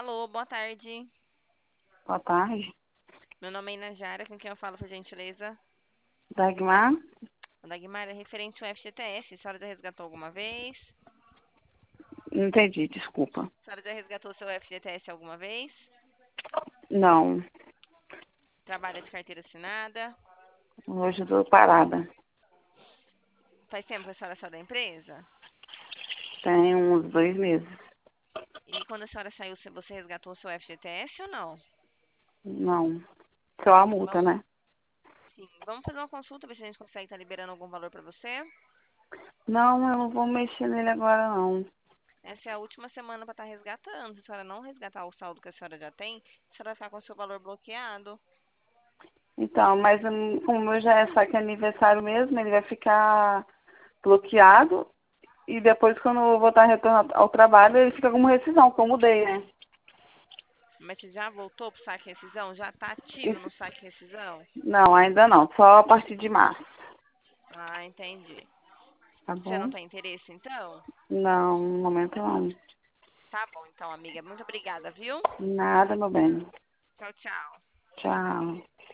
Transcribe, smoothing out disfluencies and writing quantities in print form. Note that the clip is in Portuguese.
Alô, boa tarde. Boa tarde. Meu nome é Inajara, com quem eu falo, por gentileza? Dagmar? Dagmar, é referente ao FGTS. A senhora já resgatou alguma vez? Não entendi, desculpa. A senhora já resgatou seu FGTS alguma vez? Não, Trabalha de carteira assinada? hoje eu tô parada. Faz tempo que a senhora saiu da empresa? Tem uns 2 meses. E quando a senhora saiu, você resgatou seu FGTS ou não? Não, só a multa, Vamos, né? sim. Vamos fazer uma consulta, ver se a gente consegue estar liberando algum valor para você. Não, eu não vou mexer nele agora, não. Essa é a última semana para estar resgatando. Se a senhora não resgatar o saldo que a senhora já tem, a senhora vai ficar com o seu valor bloqueado. Então, mas como o meu já é só que é aniversário mesmo, ele vai ficar bloqueado e depois quando eu voltar retorno ao trabalho, ele fica como rescisão, que eu mudei, né? Mas você já voltou pro saque rescisão? Já tá ativo no Isso- saque rescisão? não, ainda não, só a partir de março, Ah, entendi. tá Você não bom? tem interesse, então? Não, no momento não. Tá bom, então, amiga. Muito obrigada, viu? Nada, meu bem. Tchau, tchau. Tchau.